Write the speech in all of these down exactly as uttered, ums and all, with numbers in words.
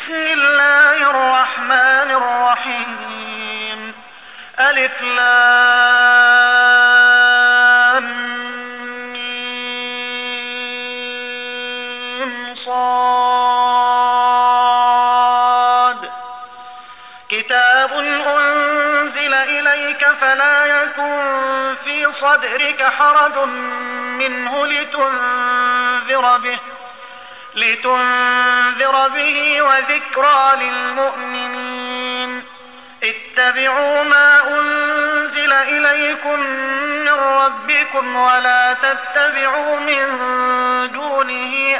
بسم الله الرحمن الرحيم. ألف لام ميم صاد. كتاب أنزل إليك فلا يكن في صدرك حرج منه لتنذر به لتنذر به وذكرى للمؤمنين. اتبعوا ما أنزل إليكم من ربكم ولا تتبعوا من دونه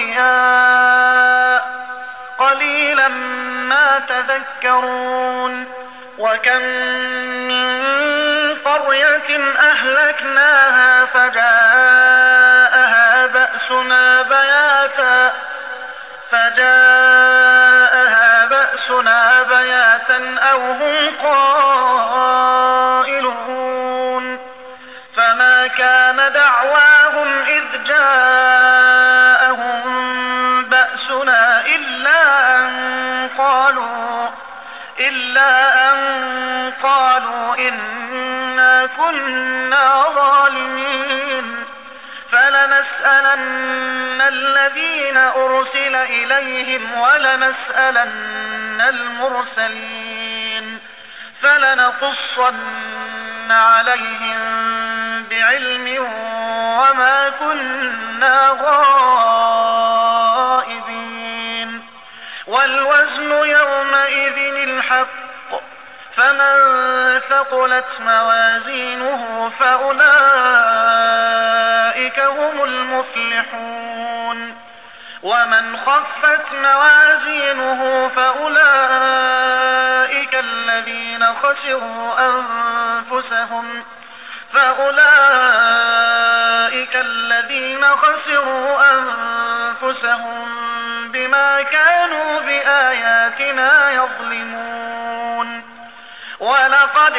أولياء قليلا ما تذكرون. وكم من قرية أهلكناها فجاءها بأسنا بياتا فجاءها بأسنا بياتا أو هم قائلون. فما كان دعواهم إذ جاءهم بأسنا إلا أن قالوا إلا أن قالوا إنا كنا ظالمين. فلنسألن الذين أرسل إليهم ولنسألن المرسلين فلنقصن عليهم بعلم وما كنا غائبين. والوزن يومئذ الحق فمن ثقلت موازينه فأولئك هم المفلحون. ومن خفت موازينه فأولئك الذين خسروا أنفسهم فأولئك الذين خسروا أنفسهم بما كانوا بآياتنا يظلمون. ولقد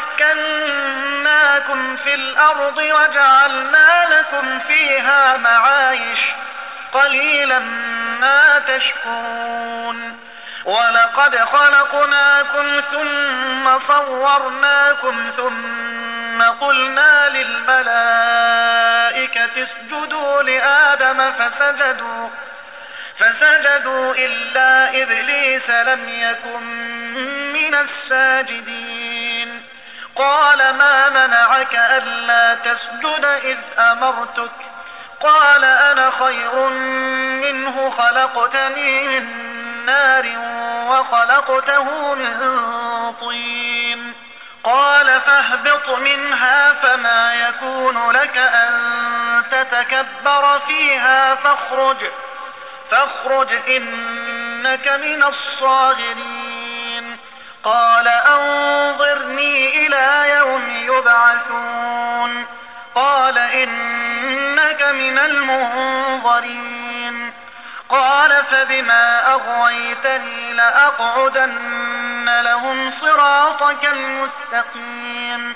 مكناكم في الأرض وجعلنا لكم فيها معايش قليلا ما تشكرون. ولقد خلقناكم ثم صورناكم ثم قلنا للملائكة اسجدوا لآدم فسجدوا فسجدوا إلا إبليس لم يكن من الساجدين. قال ما منعك ألا تسجد إذ أمرتك؟ قال أنا خير منه خلقتني من نار وخلقته من طين. قال فاهبط منها فما يكون لك أن تتكبر فيها فاخرج فاخرج إنك من الصاغرين. قال أنظرني إلى يوم يبعثون. قال إنك من المنظرين. قال فبما أغويتني لأقعدن لهم صراطك المستقيم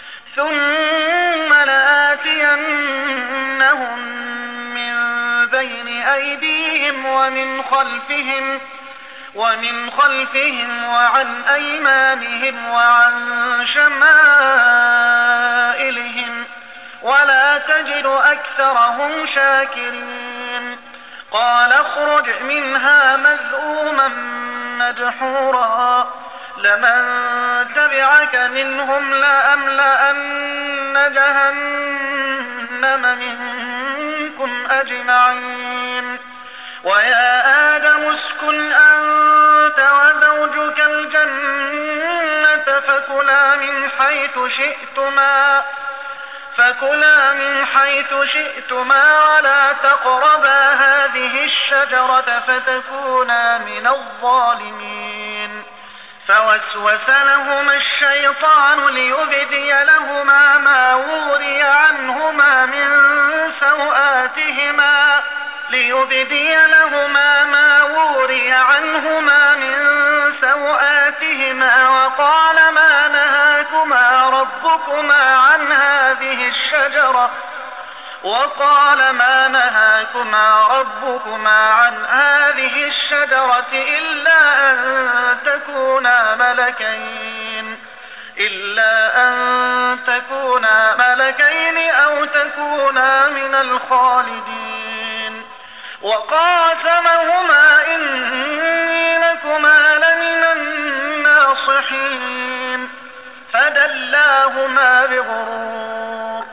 ثم لآتينهم من بين أيديهم ومن خلفهم ومن خلفهم وعن أيمانهم وعن شمائلهم ولا تجد أكثرهم شاكرين. قال اخرج منها مذءوما مدحورا لمن تبعك منهم لأملأن جهنم منكم أجمعين. ويا آدم اسكن أنت وزوجك الجنة فكلا من حيث شئتما فكلا من حيث شئتما ولا تقربا هذه الشجرة فتكونا من الظالمين. فوسوس لهما الشيطان ليبدي لهما ما وري عنهما من سوآتهما ليبدي لهما ما وري عنهما من سوآتهما وقال ما نهاكما ربكما عن هذه الشجرة وقال ما نهاكما ربكما عن هذه الشجرة إلا أن تكونا ملكين إلا أن تكونا ملكين أو تكونا من الخالدين وقاسمهما إني لكما لمن الناصحين فدلاهما بغرور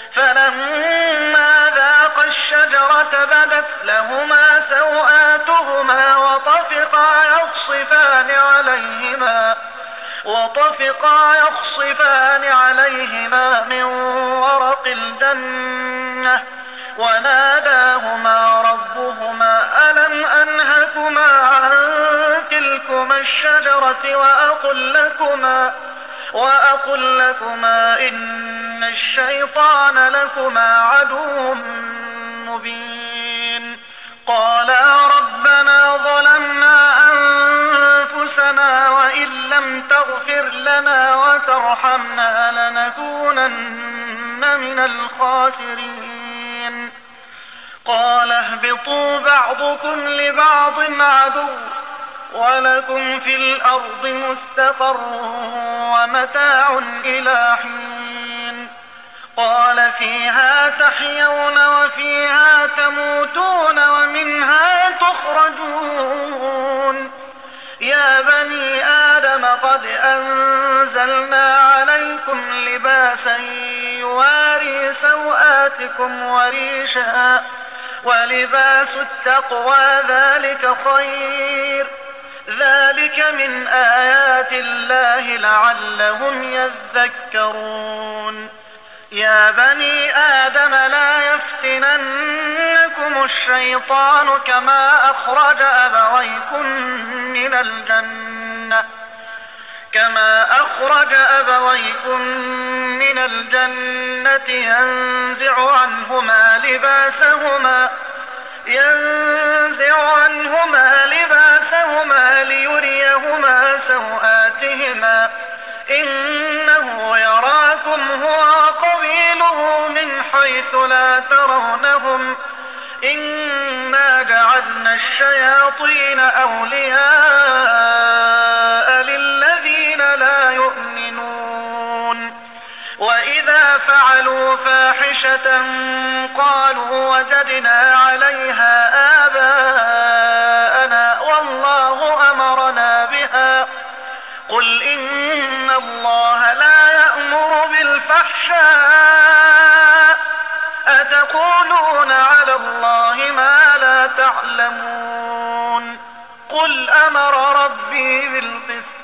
فلما ذاقا الشجرة بدت لهما سوآتهما وطفقا يخصفان عليهما وطفقا يخصفان عليهما من ورق الجنة وناداهما ربهما ألم أنهكما عن تلكما الشجرة وأقل لكما وأقل لكما إن الشيطان لكما عدو مبين قالا ربنا ظلمنا أنفسنا وإن لم تغفر لنا وترحمنا لنكونن من الخاسرين قال اهبطوا بعضكم لبعض عدو ولكم في الأرض مستقر ومتاع إلى حين قال فيها تحيون وفيها تموتون ومنها تخرجون يا بني آدم قد أنزلنا عليكم لباسا يواري سوآتكم وريشا ولباس التقوى ذلك خير ذلك من آيات الله لعلهم يذكرون يا بني آدم لا يفتننكم الشيطان كما أخرج أبويكم من الجنة كما أخرج أبويكم من الجنة ينزع عنهما لباسهما ينزع عنهما لباسهما ليريهما سوآتهما إنه يراكم هو وقبيله من حيث لا ترونهم إنا جعلنا الشياطين أولياء للذين لا يؤمنون وإذا فعلوا فاحشة قالوا وجدنا عليها آباءنا والله أمرنا بها قل إن الله لا يأمر بالفحشاء أتقولون على الله ما لا تعلمون قل أمر ربي بالقسط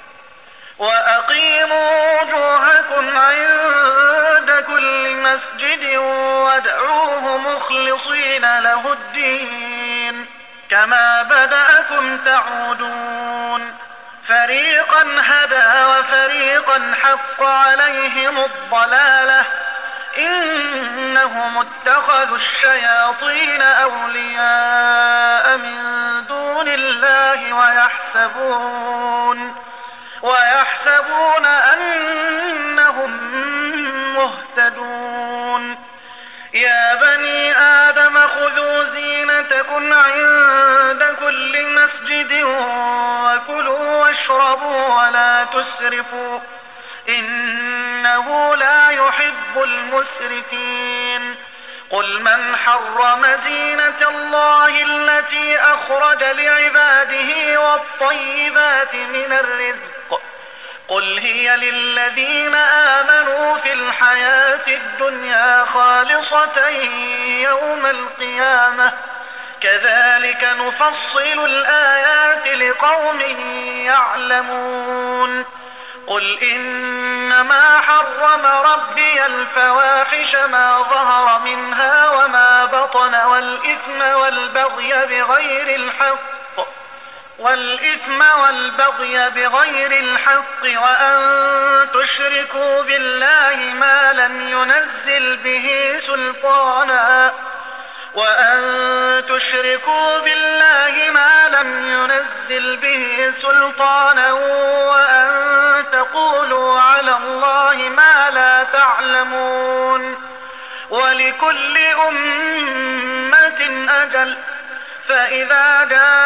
وأقيموا وجوهكم عند كل مسجد وادعوه مخلصين له الدين كما بدأكم تعودون فريقا هدى وفريقا حق عليهم الضلالة إنهم اتخذوا الشياطين أولياء من دون الله ويحسبون ويحسبون أنهم مهتدون يا بني آدم خذوا زينتكم عند كل مسجد وكلوا واشربوا ولا تسرفوا إنه لا يحب المسرفين قل من حرم زينة الله التي أخرج لعباده والطيبات من الرزق قل هي للذين آمنوا في الحياة الدنيا خالصة يوم القيامة كذلك نفصل الآيات لقوم يعلمون قل إنما حرم ربي الفواحش ما ظهر منها وما بطن والإثم والبغي بغير الحق والإثم والبغي بغير الحق وأن تشركوا بالله ما لم ينزل به سلطانا وأن تشركوا بالله ما لم ينزل به سلطانا وأن تقولوا على الله ما لا تعلمون ولكل أمة أجل فإذا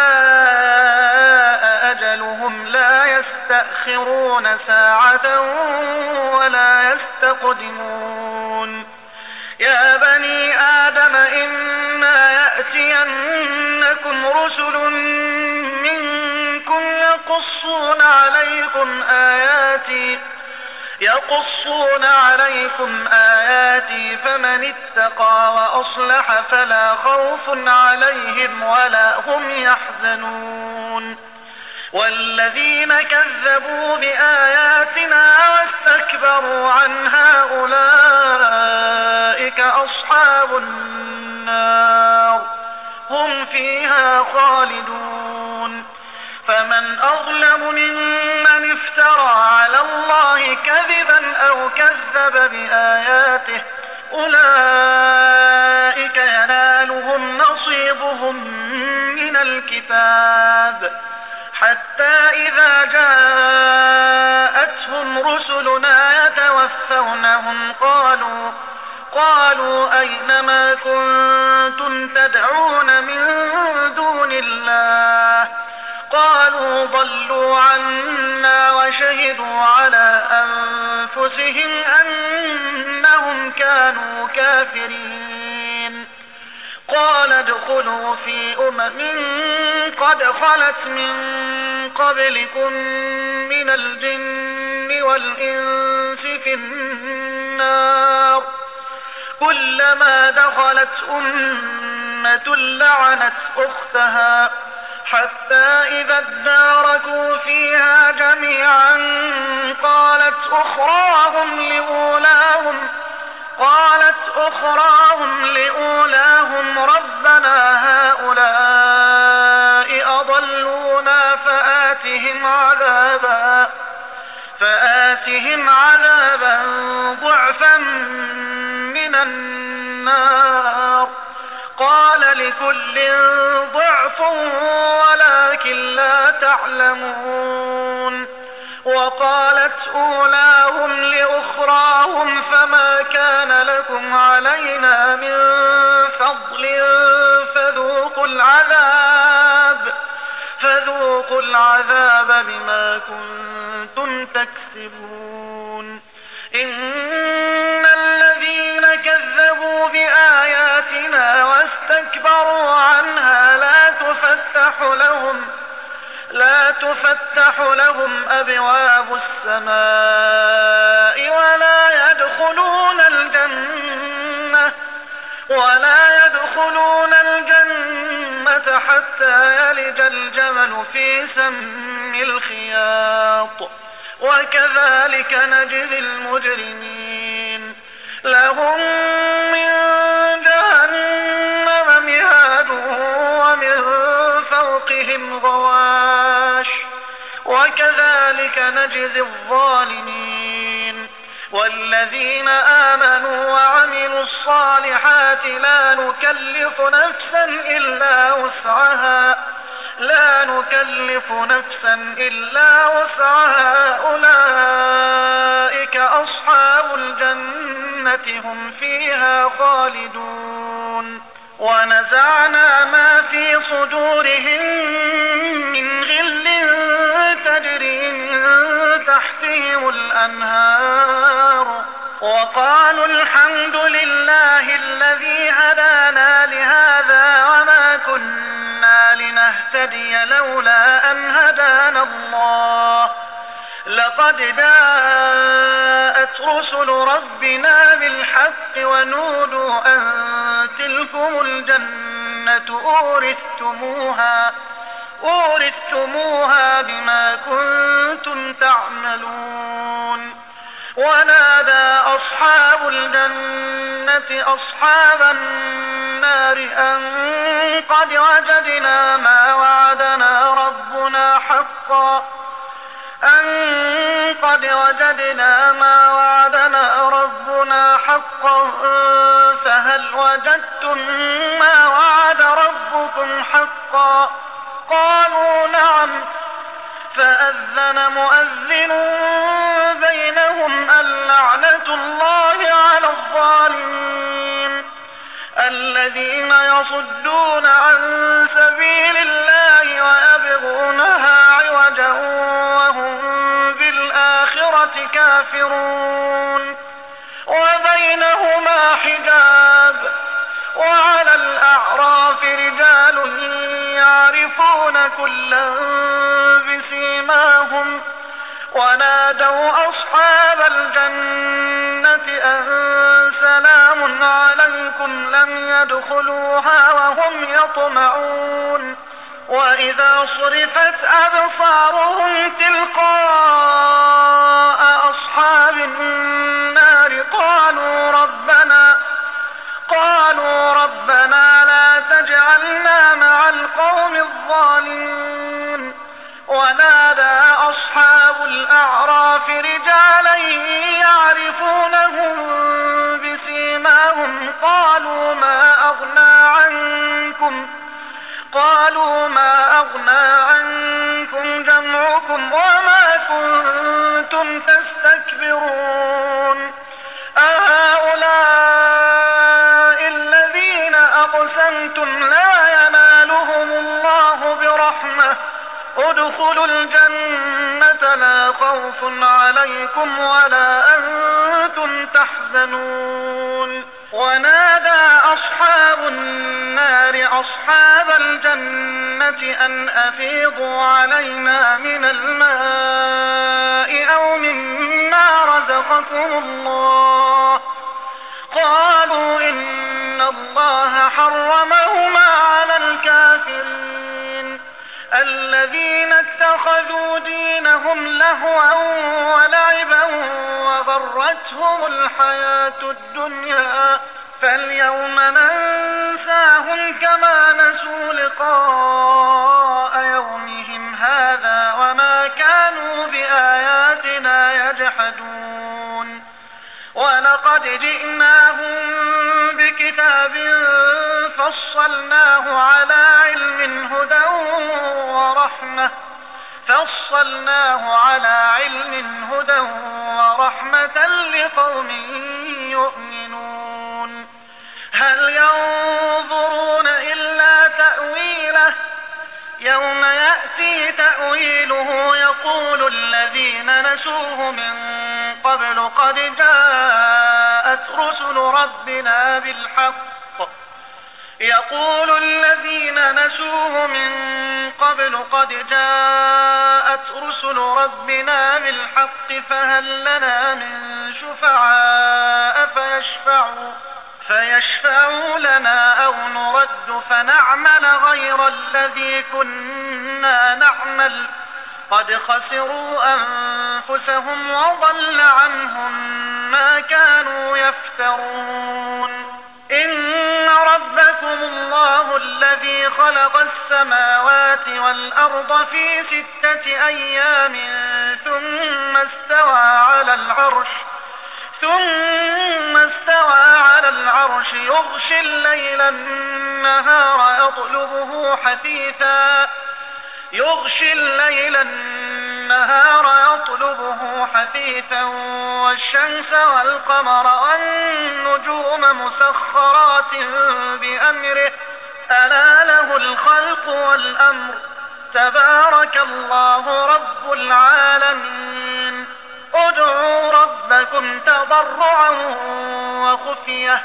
جاء أجلهم لا يستأخرون ساعة ولا يستقدمون يا بني آدم إما يأتينكم رسل منكم يقصون عليكم آياتي يقصون عليكم آياتي فمن اتقى وأصلح فلا خوف عليهم ولا هم يحزنون والذين كذبوا بآياتنا واستكبروا عنها أولئك أصحاب النار هم فيها خالدون فمن أظلم ممن افترى على الله كذبا أو كذب بآياته أولئك ينالهم نصيبهم من الكتاب حتى إذا جاءتهم رسلنا يتوفونهم قالوا قالوا أين ما كنتم تدعون من دون الله قالوا ضلوا عنا وشهدوا على أنفسهم أنهم كانوا كافرين قال ادخلوا في أمم قد خلت من قبلكم من الجن والإنس في النار كلما دخلت أمة لعنت أختها حتى إذا اداركوا فيها جميعا قالت أخراهم لأولاهم قالت أخراهم لأولاهم ربنا هؤلاء أضلونا فآتهم عذابا فآتهم عذابا ضعفا من النار قال لكل ضعف ولكن لا تعلمون وقالت أولاهم لأخراهم فما كان لكم علينا من فضل فذوقوا العذاب فذوقوا العذاب بما كنتم تكسبون إن الذين كذبوا بآياتنا واستكبروا عنها لا تفتح لهم لا تفتح لهم أبواب السماء ولا يدخلون الجنة ولا يدخلون الجنة حتى يلج الجمل في سم الخياط وكذلك نجزي المجرمين لهم من جهنم مهاد ومن فوقهم غواش وكذلك نجزي الظالمين والذين آمنوا وعملوا الصالحات لا نكلف نفسا إلا وسعها لا نكلف نفسا إلا وسعها أولئك أصحاب الجنة هم فيها خالدون ونزعنا ما في صدورهم من غل تجري من تحتهم الأنهار وقالوا الحمد لله الذي هدانا لهذا وما كنا لنهتدي لولا أن هدانا الله لقد جاءت رسل ربنا بالحق ونودوا أن تلكم الجنة أورثتموها أورثتموها بما كنتم تعملون ونادى أصحاب الجنة أصحاب النار أن قد وجدنا ما وعدنا ربنا حقا أن قد وجدنا ما وعدنا ربنا حقا فهل وجدتم ما وعد ربكم حقا قالوا نعم فأذن مؤذن بينهم اللعنة الله على الظالمين الذين يصدون عن سبيل الله ويبغونها عوجا وهم بالآخرة كافرون وبينهما حجاب وعلى الأعراف رجال يعرفون كلا بسيماهم ونادوا أصحاب الجنة أن سلام عليكم لم يدخلوها وهم يطمعون وإذا صرفت أبصارهم تلقاء أصحاب النار قالوا ربنا قالوا ربنا لا تجعلنا مع القوم الظالمين ونادى أصحاب الأعراف رجالا يعرفونهم بسيماهم قالوا ما أغنى عنكم قالوا ما أغنى عنكم جمعكم وما كنتم تستكبرون أهؤلاء الذين أقسمتم لا ينالهم الله برحمة ادخلوا الجنة لا خوف عليكم ولا أنتم تحزنون ونادى أصحاب النار أصحاب الجنة أن أفيضوا علينا من الماء أو مما رزقكم الله قالوا إن الله حرمهما على الكافرين الذين اتخذوا دينهم لهوا ولعبا وغرتهم الحياة الدنيا فاليوم ننساهم كما نسوا لقاء يومهم هذا وما كانوا بآياتنا يجحدون ولقد جئناهم بكتاب فصلناه على علم هدى ورحمة فصلناه على علم هدى ورحمة لقوم يؤمنون هل ينظرون إلا تأويله يوم يأتي تأويله يقول الذين نسوه من قبل قد جاءت رسل ربنا بالحق يقول الذين نسوه من قبل قد جاءت رسل ربنا بالحق فهل لنا من شفعاء فيشفعوا فيشفعوا لنا أو نرد فنعمل غير الذي كنا نعمل قد خسروا أنفسهم وضل عنهم ما كانوا يفترون إن ربكم الله الذي خلق السماوات والأرض في ستة أيام ثم استوى على العرش ثم استوى على العرش يغشي الليل النهار يطلبه حثيثا يغشي الليل النهار يطلبه حثيثا والشمس والقمر والنجوم مسخرات بأمره ألا له الخلق والأمر تبارك الله رب العالمين ادعوا ربكم تضرعا وخفية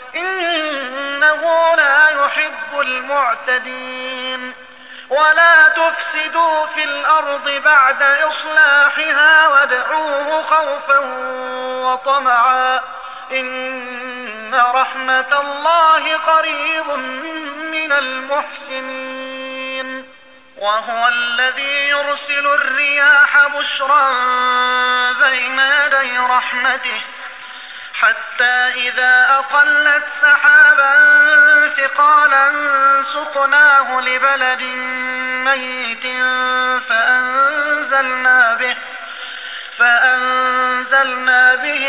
إنه لا يحب المعتدين ولا تفسدوا في الأرض بعد إصلاحها وادعوه خوفا وطمعا إن رحمة الله قريب من المحسنين وهو الذي يرسل الرياح بشرا بين يدي رحمته حتى إذا أقلت سحابا ثقالا سقناه لبلد ميت فأنزلنا به فأنزلنا به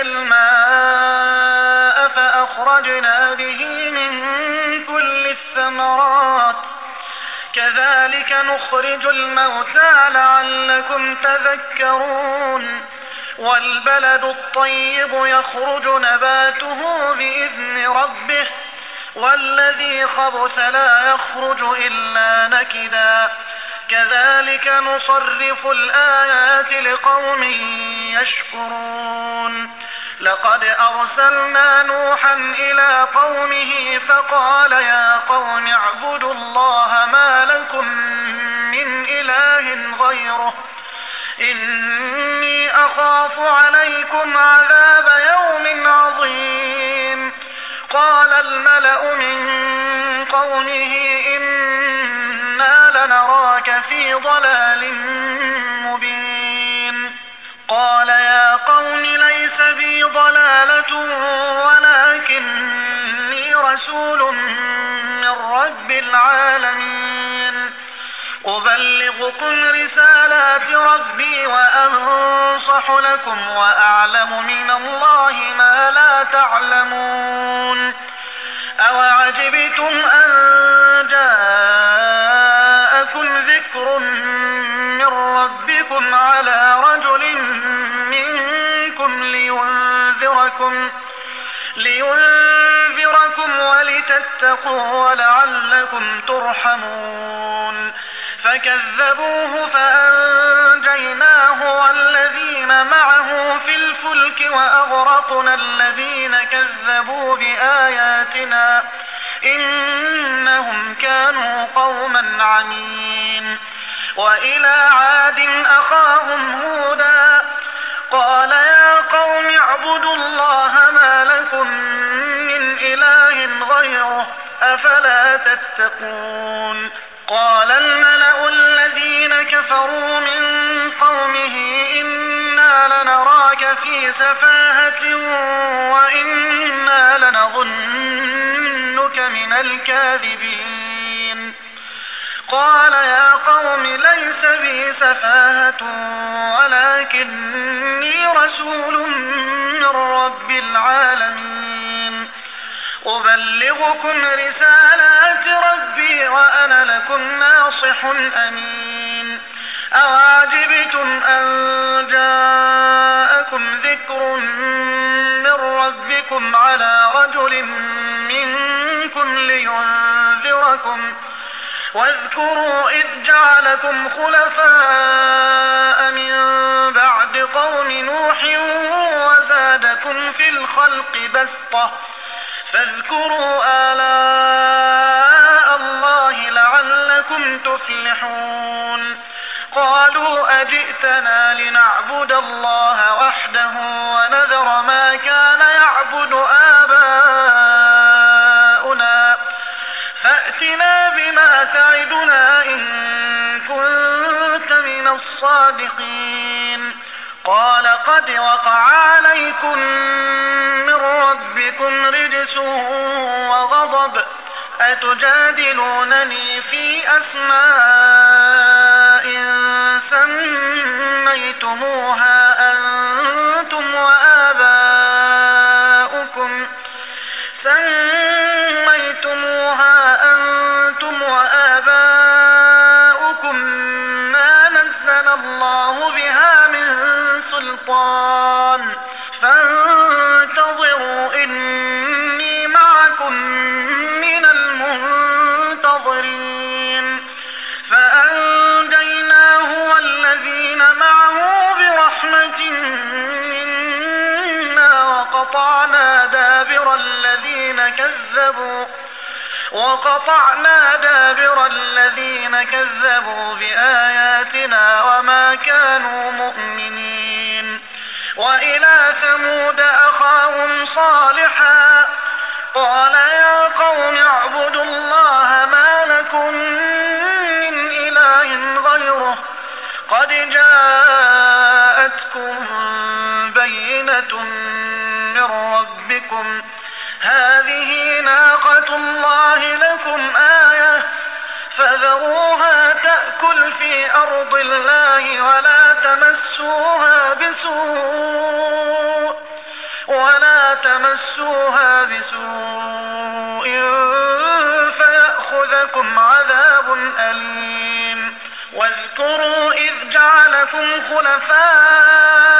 الماء فأخرجنا به من كل الثمرات كذلك نخرج الموتى لعلكم تذكرون والبلد الطيب يخرج نباته بإذن ربه والذي خبث لا يخرج إلا نكدا كذلك نصرف الآيات لقوم يشكرون لقد أرسلنا نوحا إلى قومه فقال يا قوم اعبدوا الله ما لكم من إله غيره إني أخاف عليكم عذاب يوم عظيم قال الملأ من قومه إنا لنراك في ضلال مبين قال يا قوم ليس بي ضلالة ولكني رسول من رب العالمين أبلغكم رسالات ربي وأنصح لكم وأعلم من الله ما لا تعلمون أوعجبتم أن جاءكم ذكر من ربكم على رجل منكم لينذركم لينذركم ولتتقوا ولعلكم ترحمون فكذبوه فأنجيناه والذين معه في الفلك وأغرقنا الذين كذبوا بآياتنا إنهم كانوا قوما عمين وإلى عاد أخاهم هودا قال يا قوم اعبدوا الله ما لكم من إله غيره أفلا تتقون قال الملأ الذين كفروا من قومه إنا لنراك في سفاهة وإنا لنظنك من الكاذبين قال يا قوم ليس بي سفاهة ولكني رسول من رب العالمين أبلغكم رسالات ربي وأنا لكم ناصح أمين أوعجبتم أن جاءكم ذكر من ربكم على رجل منكم لينذركم واذكروا إذ جعلكم خلفاء من بعد قوم نوح وزادكم في الخلق بسطة فاذكروا آلاء الله لعلكم تفلحون قالوا أجئتنا لنعبد الله وحده ونذر ما كان يعبد آباؤنا فأتنا بما تعدنا إن كنت من الصادقين قال قد وقع عليكم من ربكم رجس وغضب أتجادلونني في أسماء سميتموها أنتم وآباؤكم سميتموها أنتم وآباؤكم ما نزل الله بها من سلطان فانتظروا إني معكم من المنتظرين فأنجيناه والذين معه برحمة منا وقطعنا دابر الذين كذبوا وقطعنا دابر الذين كذبوا بآياتنا وما كانوا مؤمنين وإلى ثمود أخاهم صالحا قال يا قوم اعبدوا الله ما لكم من إله غيره قد جاءتكم بينة من ربكم هذه ناقة الله لكم آية فذروها تأكل في أرض الله ولا تمسوها بسوء ولا تمسوها بسوء فيأخذكم عذاب أليم واذكروا إذ جعلكم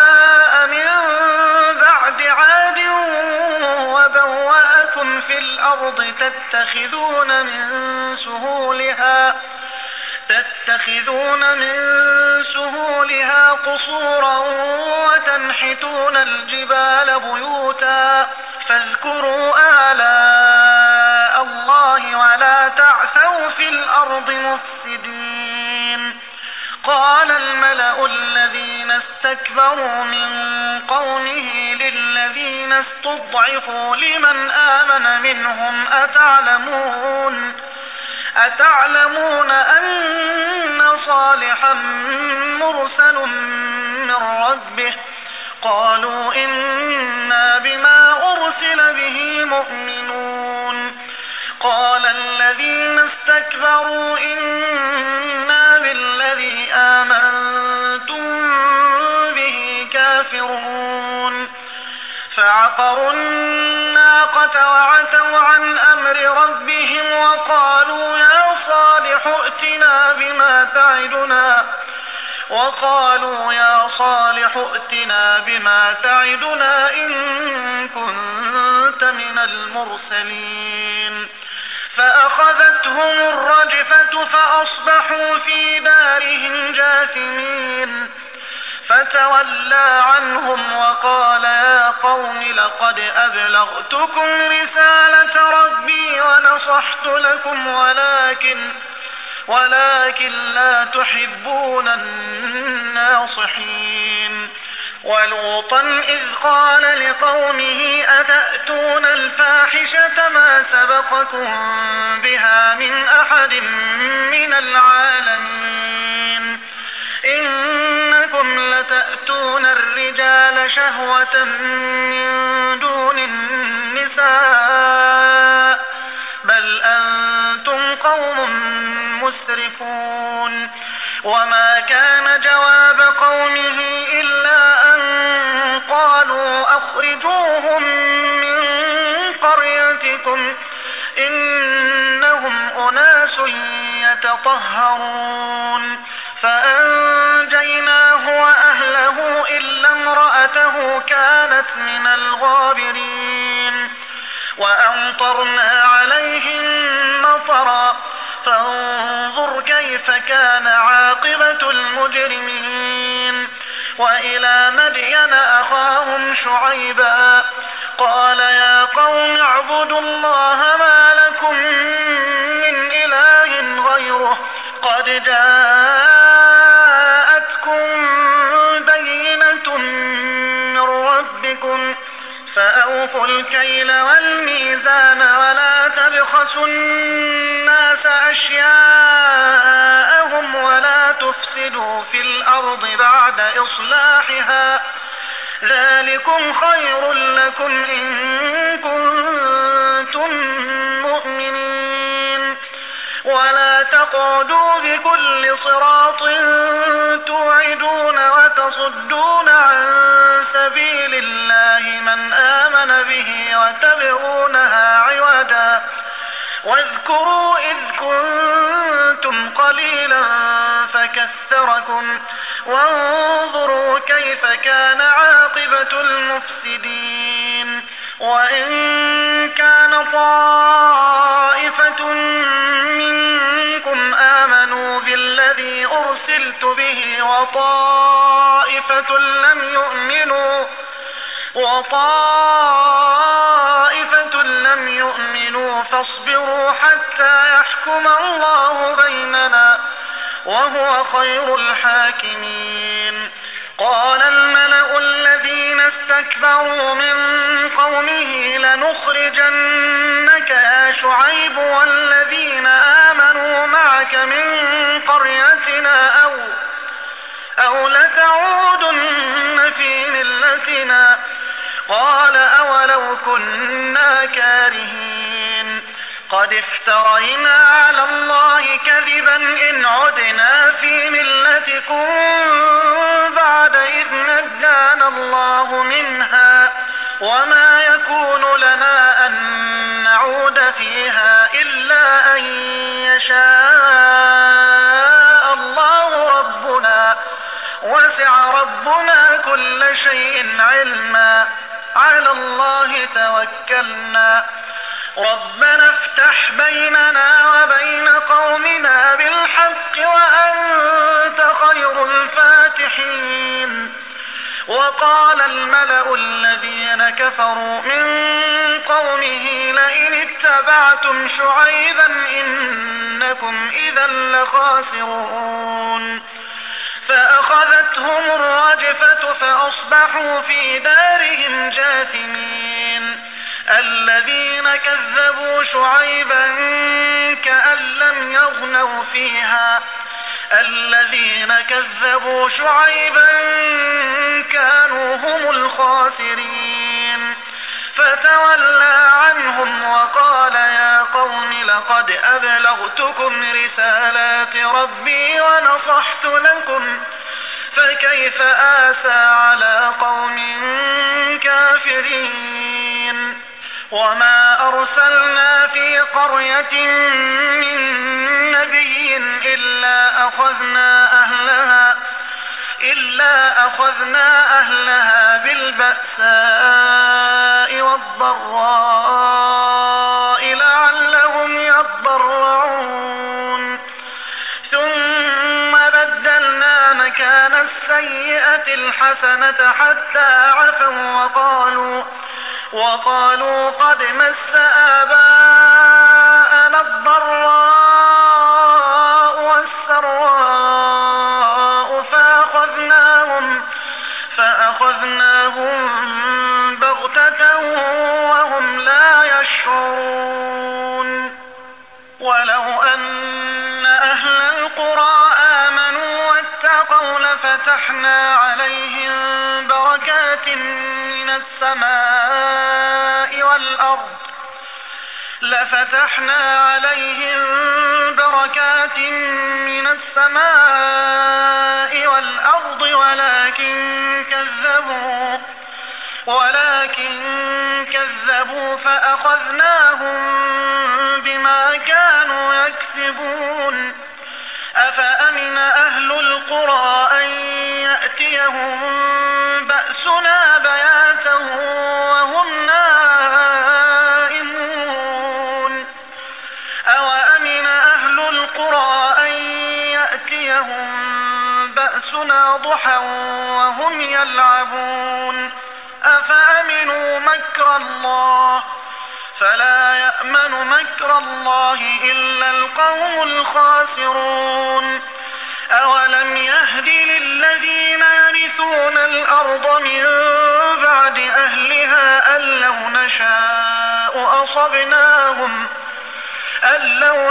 خلفاء من بعد عاد وبوأكم في الأرض الأرض تتخذون من سهولها تتخذون من سهولها قصورا وتنحتون الجبال بيوتا فاذكروا آلاء الله ولا تعثوا في الأرض مفسدين. قال الملأ الذين استكبروا من قومه للذين استضعفوا لمن آمن منهم أتعلمون أتعلمون أن صالحا مرسل من ربه قالوا إنا بما أرسل به مؤمنون. قال الذين استكبروا إنا بالذي آمنتم به كافرون. فعقروا الناقة وعتوا عن أمر ربهم وقالوا يا صالح ائتنا بما تعدنا وقالوا يا صالح ائتنا بما تعدنا إن كنت من المرسلين. فأخذتهم الرجفة فأصبحوا في دارهم جاثمين. فتولى عنهم وقال يا قوم لقد أبلغتكم رسالة ربي ونصحت لكم ولكن ولكن لا تحبون الناصحين. ولوطا إذ قال لقومه أتأتون الفاحشة ما سبقكم بها من أحد من العالمين إنكم لتأتون الرجال شهوة من دون النساء بل أنتم قوم مسرفون. وما كان جواب قومه إلا أن قالوا أخرجوهم من قريتكم إنهم أناس يتطهرون. فأنجيناه وأهله إلا امرأته كانت من الغابرين. وأمطرنا عليهم مطرا فانظر كيف كان عاقبة المجرمين. وإلى مدين أخاهم شعيبا قال يا قوم اعبدوا الله ما لكم من إله غيره قد جاءتكم بينة من ربكم فأوفوا الكيل والميزان ولا تبخسوا الناس أشياءهم ولا تفسدوا في الأرض بعد إصلاحها ذلكم خير لكم إن كنتم مؤمنين. ولا تقعدوا بكل صراط توعدون وتصدون عن سبيل الله من آمن به وتبغونها عوجا واذكروا إذ كنتم قليلا فكثركم وانظروا كيف كان عاقبة المفسدين. وإن كان طائفة منكم آمنوا بالذي أرسلت به وطائفة لم يؤمنوا وطائفة لم يؤمنوا فاصبروا حتى يحكم الله بيننا وهو خير الحاكمين. قال الملأ الذين استكبروا من قومه لنخرجنك يا شعيب والذين آمنوا معك من قريتنا أو أو لتعودن في ملتنا. قال أولو كنا كارهين قد افترينا على الله كذبا إن عدنا في ملتكم بعد إذ نجانا الله منها وما يكون لنا أن نعود فيها إلا أن يشاء الله ربنا وسع ربنا كل شيء علما على الله توكلنا ربنا افتح بيننا وبين قومنا بالحق وأنت خير الفاتحين. وقال الملأ الذين كفروا من قومه لئن اتبعتم شعيبا إنكم إذا لخاسرون. فأخذتهم الرجفة فأصبحوا في دارهم جاثمين. الذين كذبوا شعيبا كأن لم يغنوا فيها الذين كذبوا شعيبا كانوا هم الخاسرين. فتولى عنهم وقال يا قوم لقد أبلغتكم رسالات ربي ونصحت لكم فكيف آسى على قوم كافرين. وما أرسلنا في قرية من نبي إلا أخذنا أهلها إلا أخذنا أهلها بالبأساء والضراء لعلهم يضرعون. ثم بدلنا مكان السيئة الحسنة حتى عفوا وقالوا وقالوا قد مس آباءنا الضراء والسراء فأخذناهم فأخذناهم بغتة وهم لا يشعرون. ولو أن أهل القرى آمنوا واتقوا لفتحنا عليهم بركات من السماء والأرض لفتحنا عليهم بركات من السماء والأرض ولكن كذبوا ولكن كذبوا فأخذناهم بما كانوا يكسبون. أفأمن أهل القرى أن يأتيهم بأسنا بياتا وهم نائمون. أوأمن أهل القرى أن يأتيهم بأسنا ضحى وهم يلعبون. أفأمنوا مكر الله فلا يأمن مكر الله إلا القوم الخاسرون. أولم يهد للذين يرثون الأرض من بعد أهلها أن لو نشاء أصبناهم أن لو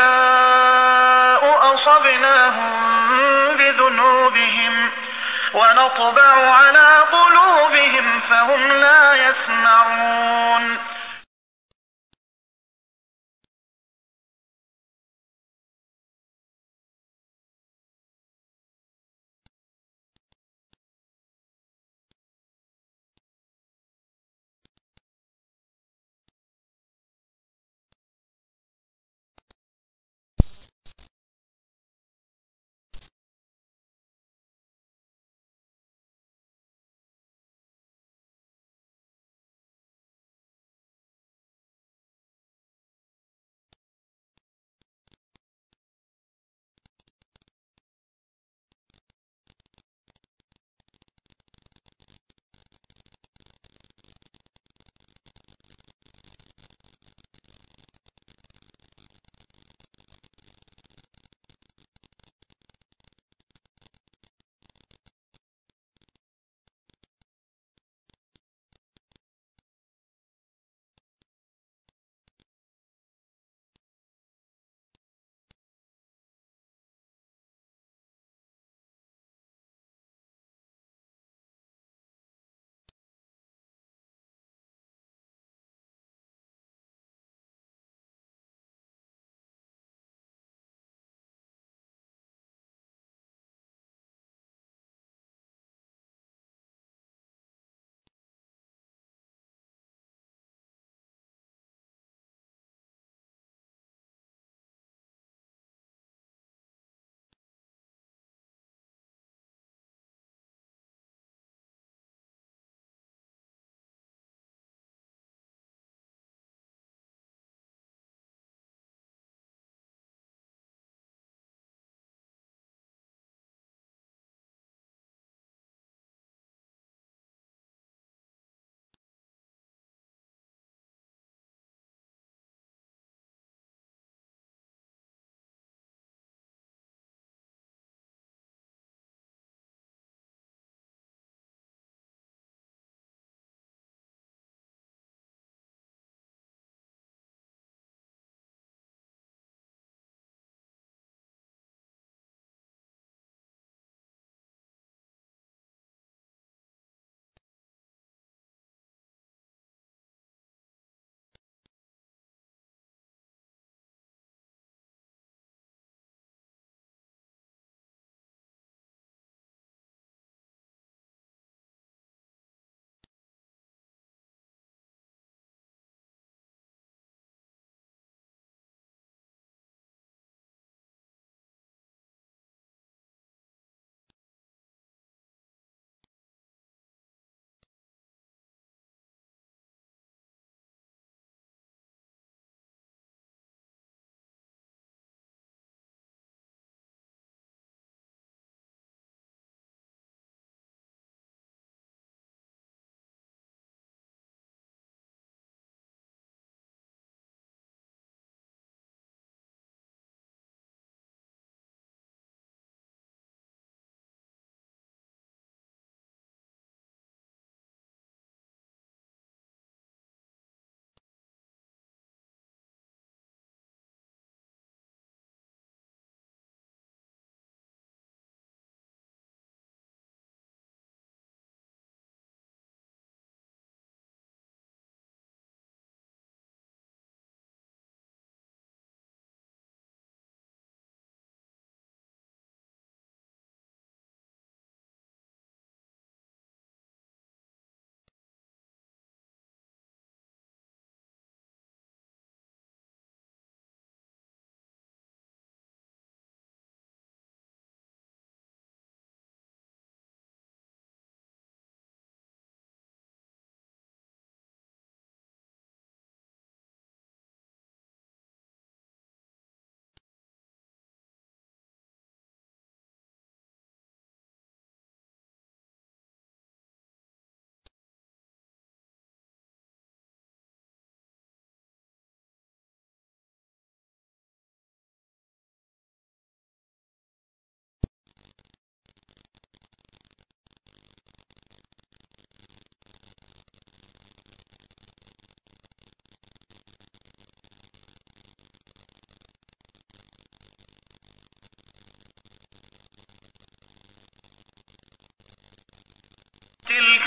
نشاء أصبناهم بذنوبهم ونطبع على قلوبهم فهم لا يسمعون.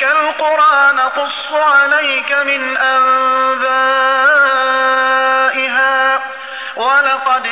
تلك القرى نقص عليك من أنبائها ولقد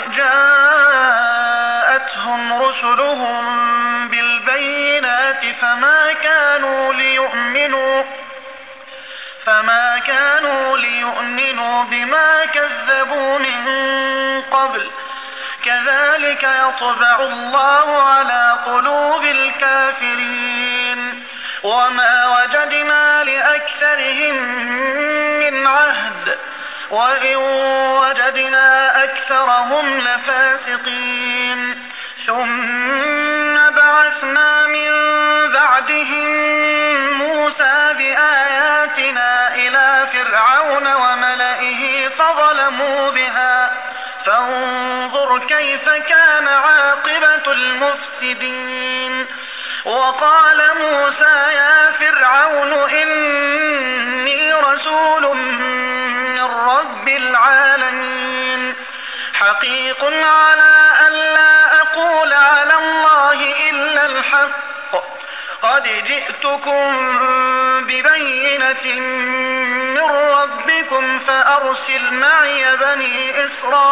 جاءتهم رسلهم بالبينات فما كانوا ليؤمنوا فما كانوا ليؤمنوا بما كذبوا من قبل كذلك يطبع الله على قلوب الكافرين وما وجدنا لأكثرهم من عهد وإن وجدنا أكثرهم لفاسقين ثم بعثنا من بعدهم موسى بآياتنا إلى فرعون وملئه فظلموا بها فانظر كيف كان عاقبة المفسدين وقال موسى يا فرعون إني رسول من رب العالمين حقيق على أن لا أقول على الله إلا الحق قد جئتكم ببينة من ربكم فأرسل معي بني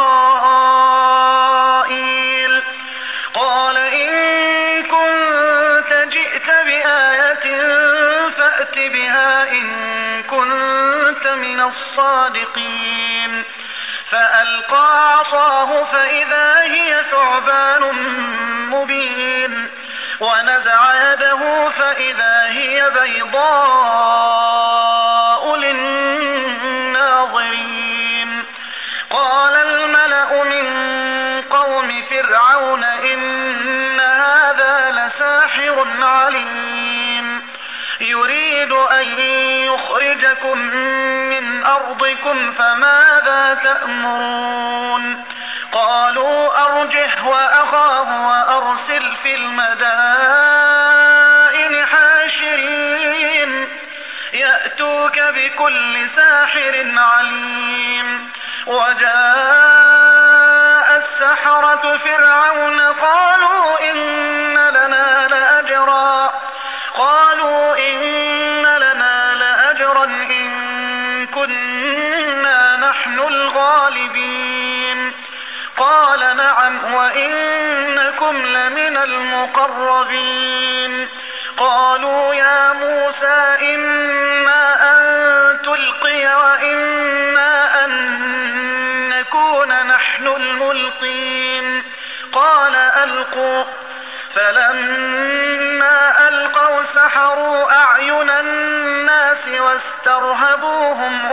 إسرائيل قال إن كنت جئت بآية فأت بها إن كنت من الصادقين فألقى عصاه فإذا هي ثعبان مبين ونزع يده فإذا هي بيضاء للناظرين قال الملأ من قوم فرعون إن هذا لساحر عليم يريد أن يخرجكم من أرضكم فماذا تأمرون قالوا أرجه وأخاه وأرسل في المدائن حاشرين يأتوك بكل ساحر عليم وجاء السحرة فرعون قالوا إن لنا لأجرا قالوا إن لنا لأجرا إن كنا نحن الغالبين قال نعم وإنكم لمن المقربين قالوا يا موسى إما أن تلقي وإما أن نكون نحن الملقين قال ألقوا فلما ألقوا سحروا أعين الناس واسترهبوهم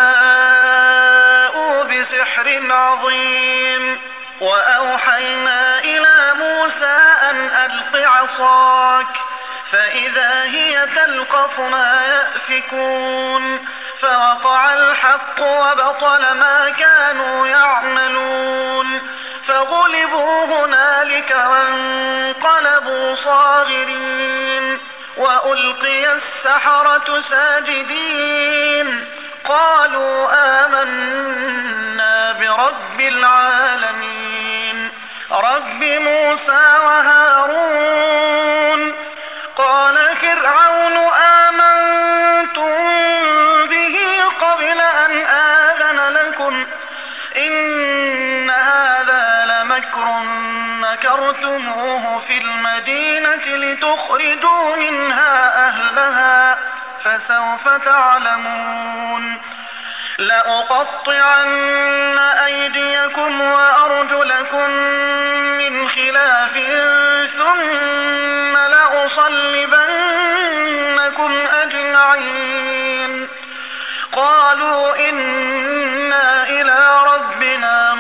وجاءوا بسحر عظيم وأوحينا إلى موسى أن ألق عصاك فإذا هي تلقف ما يأفكون فوقع الحق وبطل ما كانوا يعملون فغلبوا هنالك وانقلبوا صاغرين وألقي السحرة ساجدين قالوا آمنا برب العالمين رب موسى وهارون قال فرعون آمنتم به قبل أن آذن لكم إن هذا لمكر مكرتموه في المدينة لتخرجوا منها أهلها فسوف تعلمون لأقطعن أيديكم وأرجلكم من خلاف ثم لأصلبنكم أجمعين قالوا إنا إلى ربنا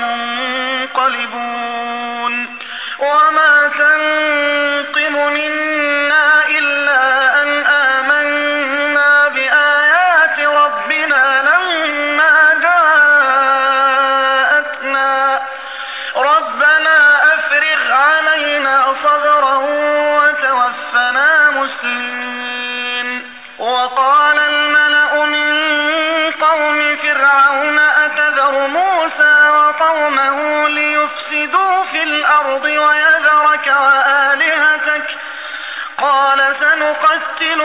منقلبون وما تنقم منا إلا أن آمنا بآيات ربنا لما جاءتنا ربنا أفرغ علينا صبرا وتوفنا مسلمين وقال الملأ من قوم فرعون أتذر موسى وقومه ليفسدوا في الأرض ويذرك وآلهتك قال قال سنقتل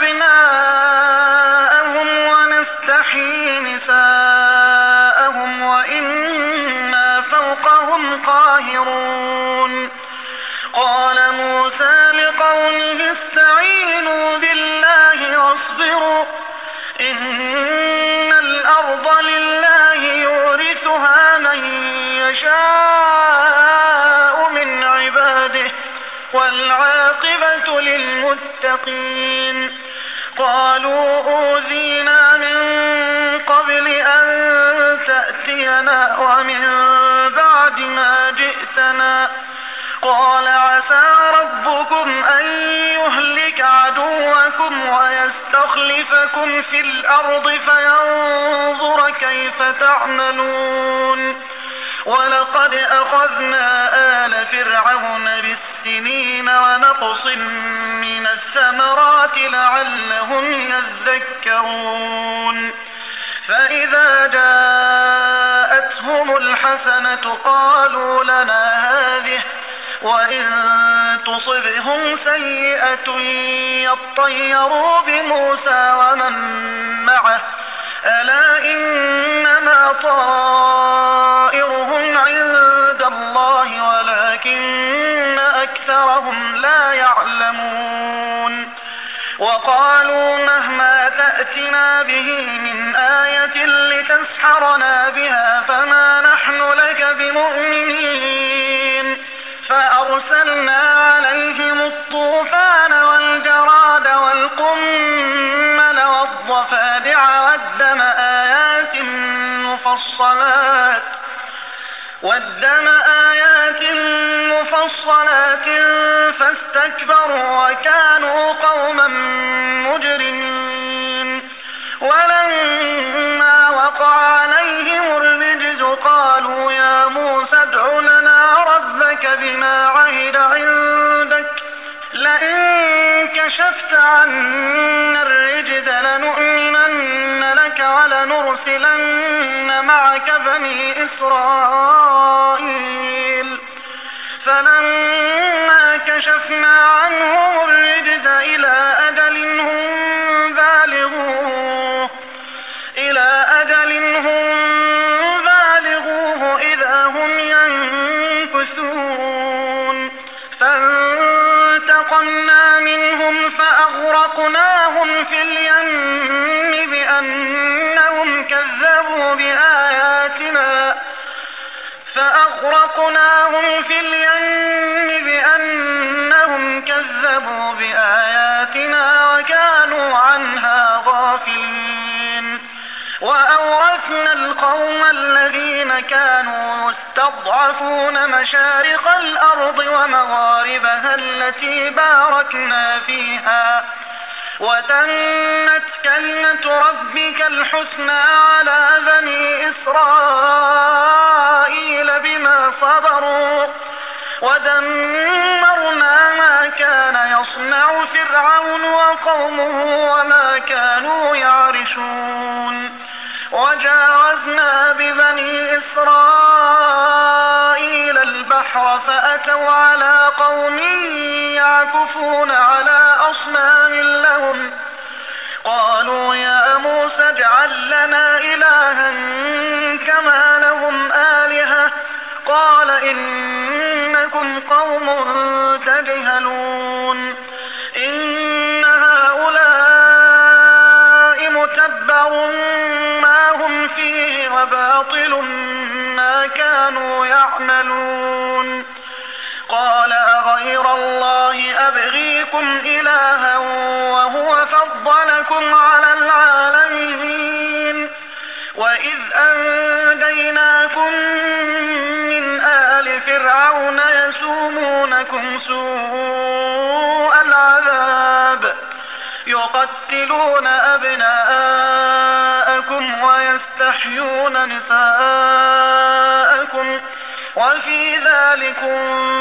أبناءهم ونستحيي نساءهم وإنا فوقهم قاهرون قال موسى لقومه استعينوا بالله واصبروا إن الأرض لله يورثها من يشاء من عباده والعاقبة للمتقين قالوا أوذينا من قبل أن تأتينا ومن بعد ما جئتنا قال عسى ربكم أن يهلك عدوكم ويستخلفكم في الأرض فينظر كيف تعملون ولقد أخذنا آل فرعون بالسنين ونقص من الثمرات لعلهم يذكرون فإذا جاءتهم الحسنة قالوا لنا هذه وإن تصبهم سيئة يطيروا بموسى ومن معه ألا إنما طائرهم عند الله ولكن أكثرهم لا يعلمون وقالوا مهما تأتنا به من آية لتسحرنا بها فما نحن لك بمؤمنين فأرسلنا عليهم الطوفان والجراد والقمل والضفادع والدم آيات مفصلات والدم آيات مفصلات فاستكبروا وكانوا قوما مجرمين ولما وقع عليهم الرجز قالوا يا موسى ادع لنا ربك بما عهد عندك لئن كشفت عنا الرجز لنؤمنن لك ولنرسلن معك بني إسرائيل فلما كشفنا عنهم الرجز إلى أجل هم بالغوه إلى أجل هم بالغوه إذا هم ينكثون فانتقمنا منهم فأغرقناهم في اليم بأنهم كذبوا بآياتنا فأغرقناهم في اليم بأنهم كذبوا بآياتنا وكانوا عنها غافلين وأورثنا القوم الذين كانوا يستضعفون مشارق الأرض ومغاربها التي باركنا فيها وتمت كلمة ربك الحسنى على بني إسرائيل بما صبروا ودمرنا ما كان يصنع فرعون وقومه وما كانوا يعرشون وجاوزنا ببني إسرائيل البحر فأتوا على قوم يعكفون على أصنام لهم قالوا يا موسى اجعل لنا إلها كما لهم آلهة قال إنكم قوم تجهلون إن هؤلاء متبر ما هم فيه وباطل ما كانوا يعملون قال أغير الله أبغيكم إلها وهو فضلكم على العالمين وإذ أنجيناكم من آل فرعون يسومونكم سوء العذاب يقتلون أبناءكم ويستحيون نساءكم وفي ذلكم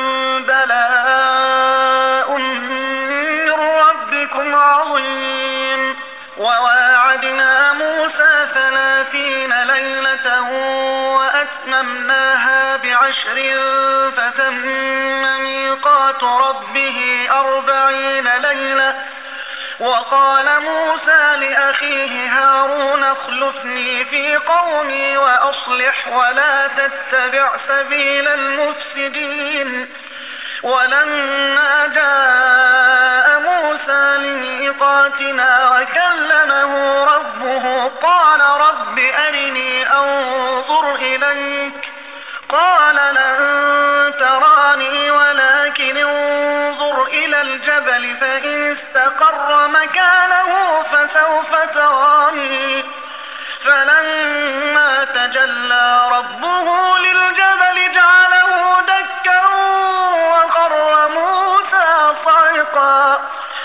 بلاء من ربكم عظيم وواعدنا موسى ثلاثين ليلة وأتممناها بعشر فتم ميقات ميقات ربه أربعين ليلة. وقال موسى لأخيه هارون اخلفني في قومي وأصلح ولا تتبع سبيل المفسدين. ولما جاء موسى لميقاتنا وكلمه ربه قال رب أرني أنظر إليك قال لن تراني ولكن انظر إلى الجبل فإن استقر مكانه فسوف تراني. فلما تجلى ربه للجبل جعله دكا وخر موسى صعقا.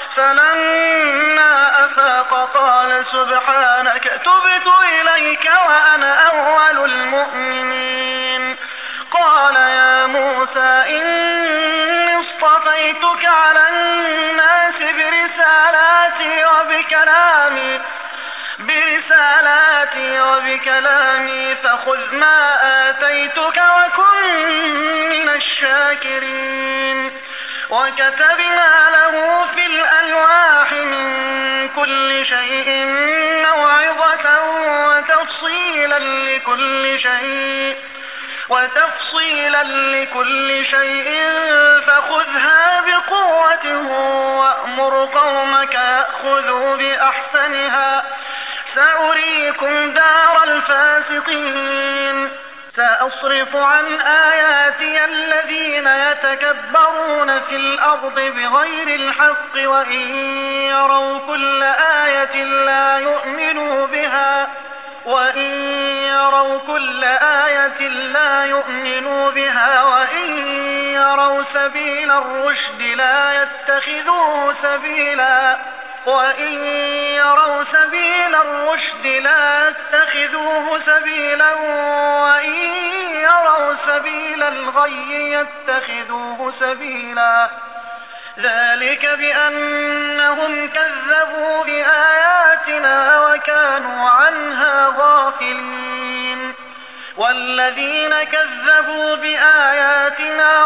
فلما أفاق قال سبحانك تبت إليك وأنا أول المؤمنين. قال يا موسى إني اصطفيتك على الناس برسالاتي وبكلامي برسالاتي وبكلامي فخذ ما آتيتك وكن من الشاكرين. وكتبنا له في الألواح من كل شيء موعظة وتفصيلا لكل شيء وتفصيلا لكل شيء فخذها بقوة وأمر قومك يأخذوا بأحسنها سأريكم دار الفاسقين. سأصرف عن آياتي الذين يتكبرون في الأرض بغير الحق وإن يروا كل آية لا يؤمنوا بها وإن يروا كل آية لا يؤمنوا بها وإن يروا سبيل الرشد لا يتخذوه سبيلا وإن يروا سبيل الرشد لا يتخذوه سبيلا وإن يروا سبيل الغي يتخذوه سبيلا. ذلك بأنهم كذبوا بآياتنا وكانوا عنها غافلين. والذين كذبوا بآياتنا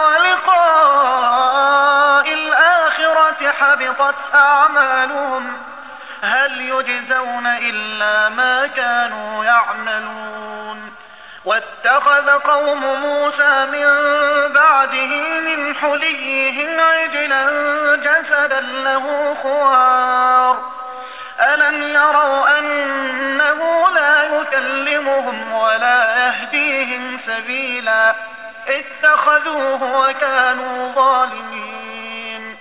ولقاء الآخرة حبطت أعمالهم هل يجزون إلا ما كانوا يعملون. واتخذ قوم موسى من بعده من حليهم عجلا جسدا له خوار ألم يروا أنه لا يكلمهم ولا يهديهم سبيلا اتخذوه وكانوا ظالمين.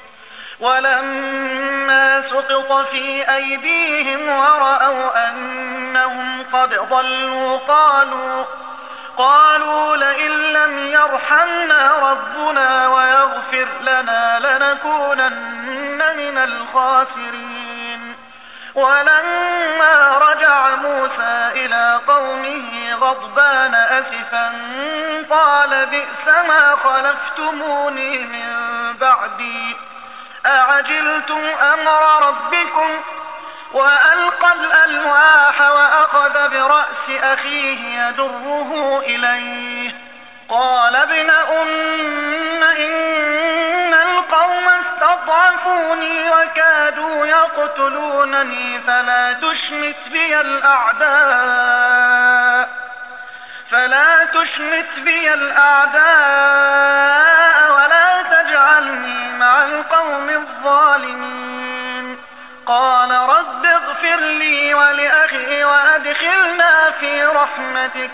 ولما سقط في أيديهم ورأوا أنهم قد ضلوا قالوا قالوا لئن لم يرحمنا ربنا ويغفر لنا لنكونن من الخاسرين. ولما رجع موسى إلى قومه غضبان أسفا قال بئس ما خلفتموني من بعدي أعجلتم أمر ربكم وألقى الألواح وأخذ برأس أخيه يجره إليه قال ابن أم إن القوم استضعفوني وكادوا يقتلونني فلا تشمت بي الأعداء فلا تشمت بي الأعداء ولا تجعلني مع القوم الظالمين. قال رب اغفر لي ولأخي وأدخلنا في رحمتك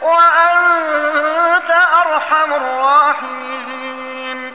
وأنت أرحم الراحمين.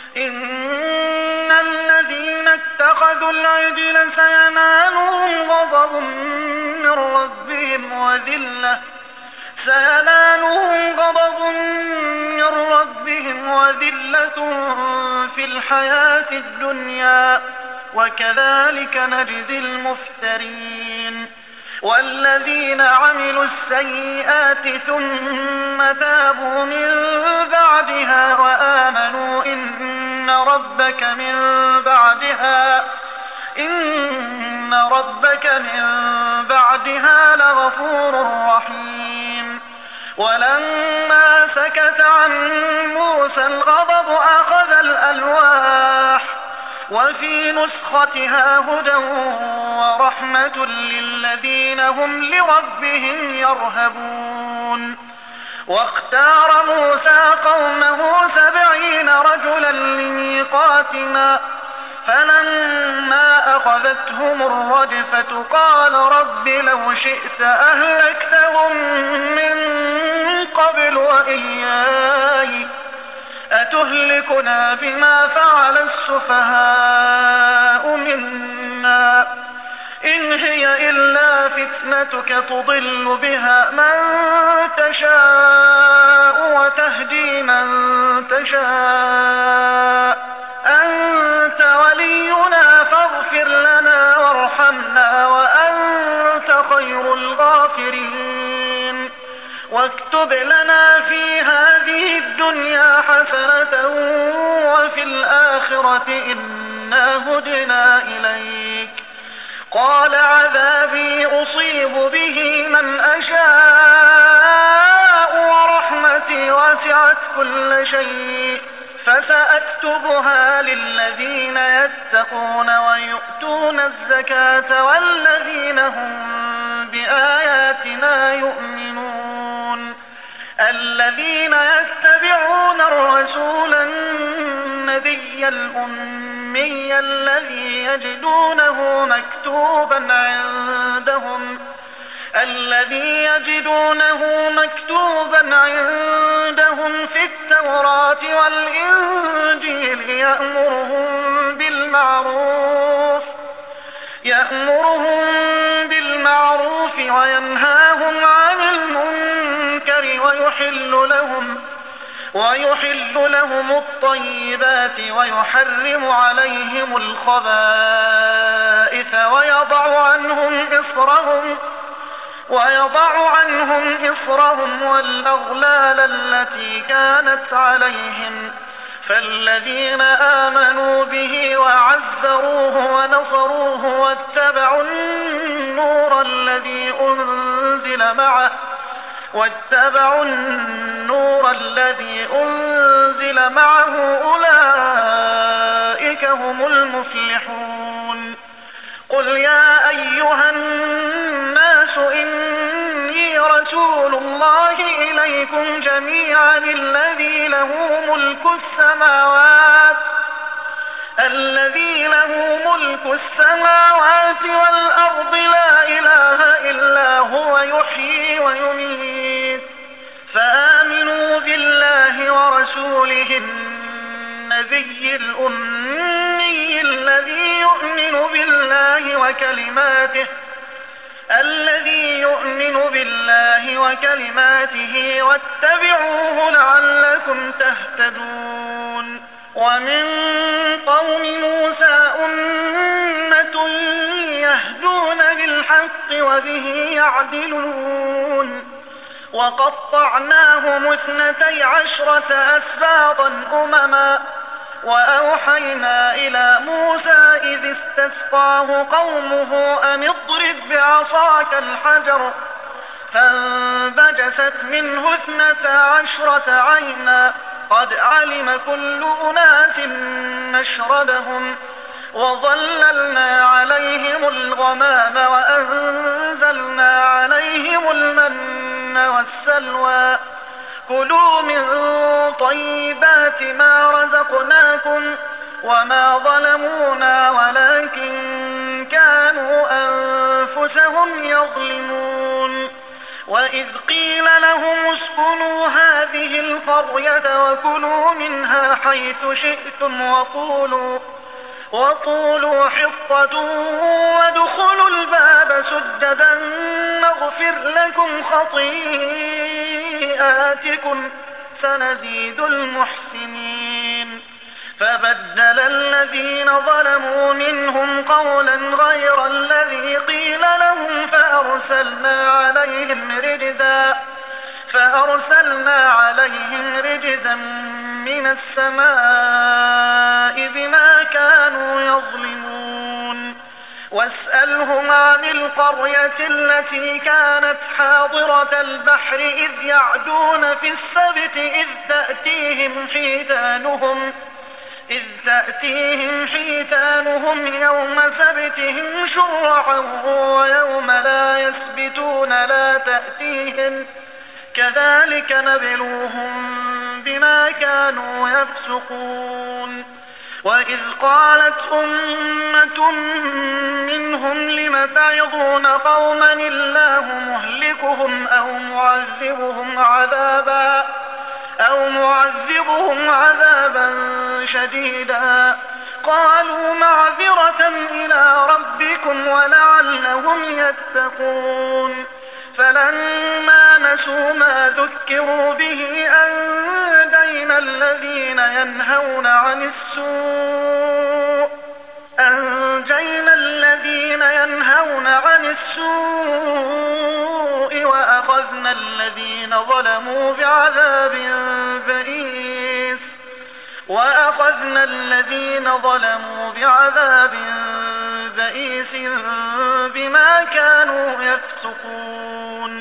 إن الذين اتخذوا العجل سينالهم غضب من ربهم وذلة سينالهم غضب من ربهم وذلة في الحياة الدنيا وكذلك نجزي المفترين. والذين عملوا السيئات ثم تابوا من بعدها وآمنوا إن ربك من بعدها إن ربك من بعدها لغفور رحيم. ولما سكت عن موسى الغضب أخذ الألواح وفي نسختها هدى ورحمة للذين هم لربهم يرهبون. واختار موسى قومه سبعين رجلا لميقاتنا فلما أخذتهم الرجفة قال رب لو شئت أهلكتهم من قبل وإياي أتهلكنا بما فعل السفهاء منا إن هي إلا فتنتك تضل بها من تشاء وتهدي من تشاء أنت ولينا فاغفر لنا وارحمنا وأنت خير الغافرين. واكتب لنا في هذه الدنيا حسنة وفي الآخرة إنا هدنا إليك. قال عذابي أصيب به من أشاء ورحمتي وسعت كل شيء فسأكتبها للذين يتقون ويؤتون الزكاة والذين هم بآياتنا يؤمنون. الذين يتبعون الرسول النبي الأمي الذي يجدونه مكتوبا عندهم الذي يجدونه مكتوبا عندهم في التوراة والإنجيل يأمرهم بالمعروف يأمرهم بالمعروف وينهاهم عن المنكر ويحل لهم ويحل لهم الطيبات ويحرم عليهم الخبائث ويضع عنهم إصرهم ويضع عنهم إصرهم والأغلال التي كانت عليهم. فالذين آمنوا به وعزروه ونصروه واتبعوا النور الذي أنزل معه واتبعوا النور الذي أنزل معه أولئك هم المفلحون. قل يا أيها الناس إني رسول الله إليكم جميعا الذي له ملك السماوات الذي له ملك السماوات والأرض لا إله إلا هو يحيي ويميت. فآمنوا بالله ورسوله النبي الأمي الذي يؤمن بالله وكلماته الذي يؤمن بالله وكلماته واتبعوه لعلكم تهتدون. ومن قوم موسى أمة يهدون بالحق وبه يعدلون. وقطعناهم اثنتي عشرة أسباطا أمما وأوحينا إلى موسى إذ استسقاه قومه أن اضرب بعصاك الحجر فانبجست منه اثنتا عشرة عينا قد علم كل أناس مشربهم وظللنا عليهم الغمام وأنزلنا عليهم المن والسلوى كلوا من طيبات ما رزقناكم وما ظلمونا ولكن كانوا أنفسهم يظلمون. وإذ قيل لهم اسكنوا هذه القرية وكلوا منها حيث شئتم وقولوا وقولوا حطة وادخلوا الباب سددا نغفر لكم خطيئاتكم سنزيد المحسنين. فبدل الذين ظلموا منهم قولا غير الذي قيل لهم فأرسلنا عليهم رجزا فأرسلنا عليهم رجزا من السماء بما كانوا يظلمون. واسألهم عن القرية التي كانت حاضرة البحر إذ يعدون في السبت إذ تأتيهم حيتانهم إذ تأتيهم حيتانهم يوم سبتهم شرعا ويوم لا يسبتون لا تأتيهم كذلك نبلوهم بما كانوا يفسقون. وإذ قالت أمة منهم لم تعظون قوما الله مهلكهم أو معذبهم عذابا أو معذبهم عذابا شديدا قالوا معذرة إلى ربكم ولعلهم يتقون. فلما نسوا ما ذكروا به أنجينا الذين ينهون عن السوء أنجينا الذين ينهون عن السوء وأخذنا الذين ظلموا بعذاب بئيس وأخذنا الذين ظلموا بعذاب بئيس بما كانوا يفسقون.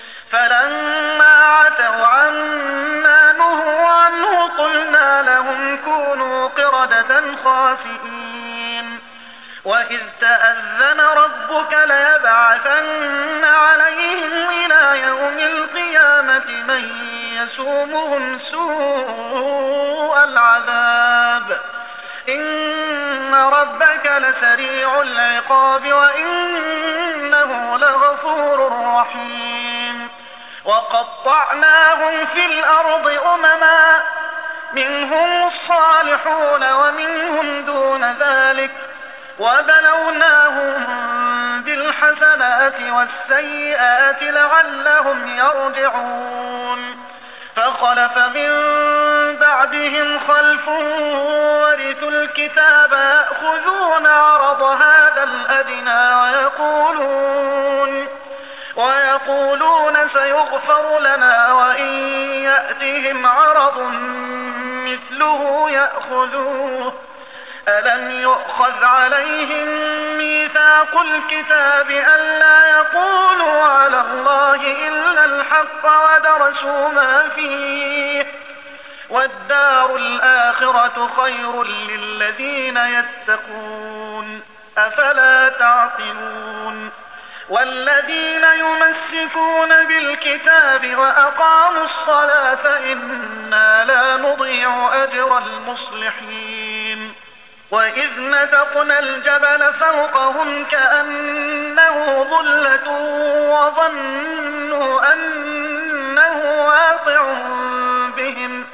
فلما عتوا عما نهوا عنه قلنا لهم كونوا قردة خاسئين. وإذ تأذن ربك ليبعثن عليهم إلى يوم القيامة من يسومهم سوء العذاب إن ربك لسريع العقاب وإنه لغفور رحيم. وقطعناهم في الأرض أمما منهم الصالحون ومنهم دون ذلك وبلوناهم بالحسنات والسيئات لعلهم يرجعون. فخلف من بعدهم خلف ورثوا الكتاب يأخذون عرض هذا الأدنى ويقولون, ويقولون سيغفر لنا وإن يأتهم عرض مثله يأخذوه. ألم يؤخذ عليهم ميثاق الكتاب ألا يقولوا على الله إلا الحق ودرسوا ما فيه والدار الآخرة خير للذين يتقون أفلا تعقلون. والذين يمسكون بالكتاب وأقاموا الصلاة إنا لا نضيع أجر المصلحين. وإذ نتقنا الجبل فوقهم كأنه ظلة وظنوا أنه واقع بهم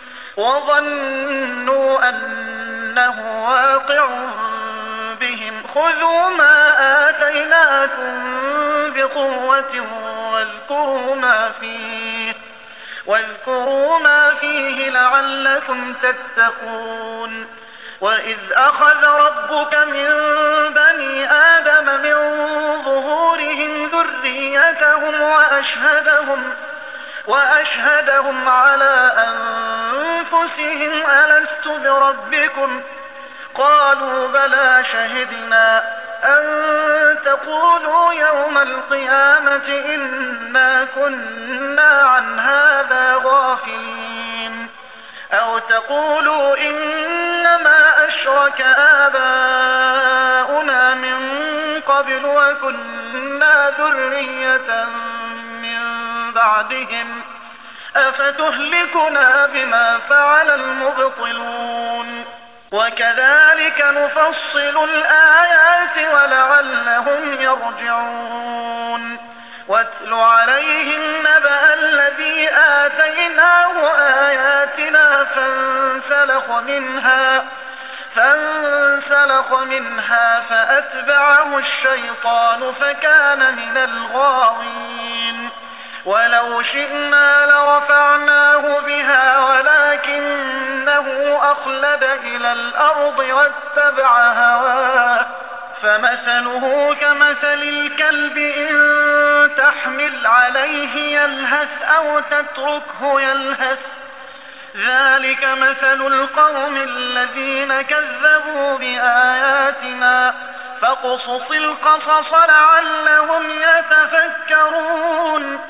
وظنوا أنه واقع بهم خذوا ما آتيناكم بقوة واذكروا ما فيه واذكروا ما فيه لعلكم تتقون. وإذ أخذ ربك من بني آدم من ظهورهم ذريتهم وأشهدهم, وأشهدهم على أنفسهم ألست بربكم قالوا بلى شهدنا أن تقولوا يوم القيامة إنا كنا عن هذا غافلين أو تقولوا إنما أشرك آباؤنا من قبل وكنا ذرية من بعدهم أفتهلكنا بما فعل المبطلون. وكذلك نفصل الآيات ولعلهم يرجعون. واتل عليهم نبأ الذي آتيناه آياتنا فانسلخ منها فانسلخ منها فأتبعه الشيطان فكان من الغاوين. ولو شئنا لرفعناه بها ولكنه أخلد إلى الأرض واتبع هواه فمثله كمثل الكلب إن تحمل عليه يلهث أو تتركه يلهث ذلك مثل القوم الذين كذبوا بآياتنا فاقصص القصص لعلهم يتفكرون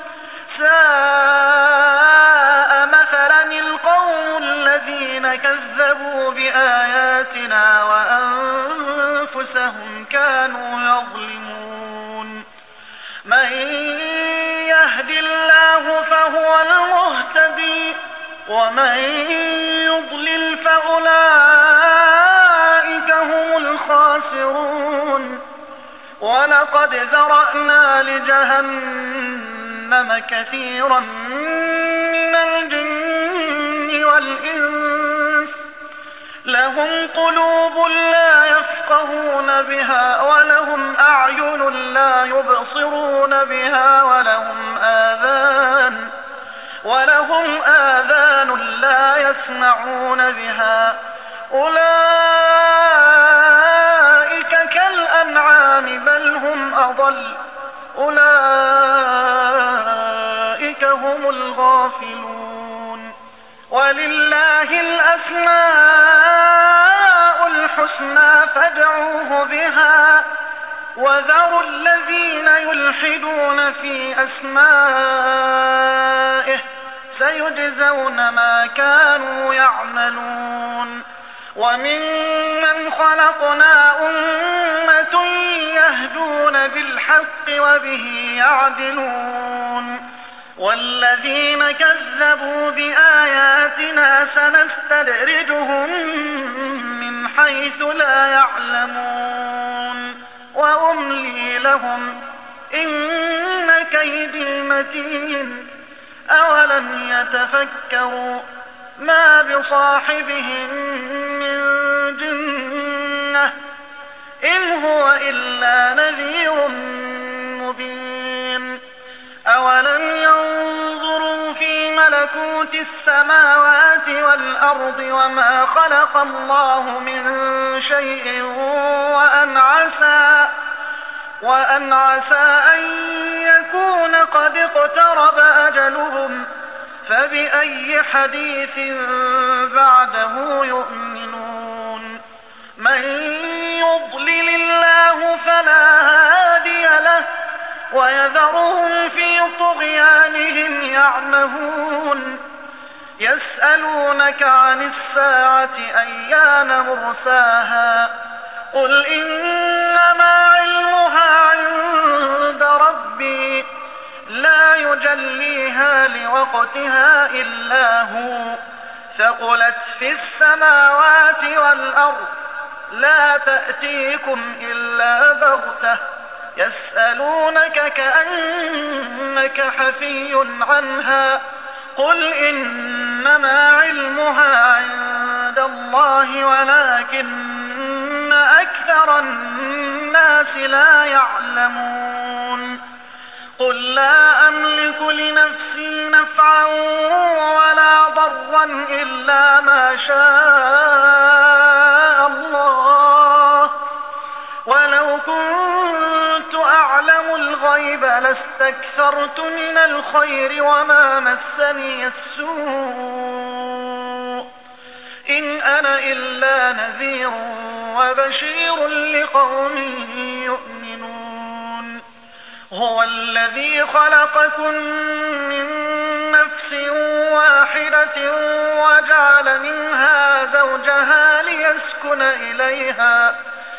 ساء مثلا القوم الذين كذبوا بآياتنا وأنفسهم كانوا يظلمون من يهد الله فهو المهتدي ومن يضلل فأولئك هم الخاسرون ولقد ذرأنا لجهنم كثيرا من الجن والإنس لهم قلوب لا يفقهون بها ولهم أعين لا يبصرون بها ولهم آذان ولهم آذان لا يسمعون بها أولئك كالأنعام بل هم أضل أولئك هم الغافلون ولله الأسماء الحسنى فادعوه بها وذروا الذين يلحدون في أسمائه سيجزون ما كانوا يعملون وممن خلقنا أمة يهدون بالحق وبه يعدلون والذين كذبوا بآياتنا سنستدرجهم من حيث لا يعلمون وأملي لهم إن كيدي متين أولم يتفكروا ما بصاحبهم من جنة إن هو إلا نذير مبين أولم ينظروا في ملكوت السماوات والأرض وما خلق الله من شيء وأن عسى وأن عسى أن يكون قد اقترب أجلهم فبأي حديث بعده يؤمنون من يضلل الله فلا هادي له ويذرهم في طغيانهم يعمهون يسألونك عن الساعة أيان مرساها قل إنما علمها عند ربي لا يجليها لوقتها إلا هو ثقلت في السماوات والأرض لا تأتيكم إلا بغتة يسألونك كأنك حفي عنها قل إنما علمها عند الله ولكن أكثر الناس لا يعلمون قل لا أملك لنفسي نفعا ولا ضرا إلا ما شاء الله ولو كنت أعلم الغيب لاستكثرت من الخير وما مسني السوء إن أنا إلا نذير وبشير لقوم يؤمنون هو الذي خلقكم من نفس واحدة وجعل منها زوجها ليسكن إليها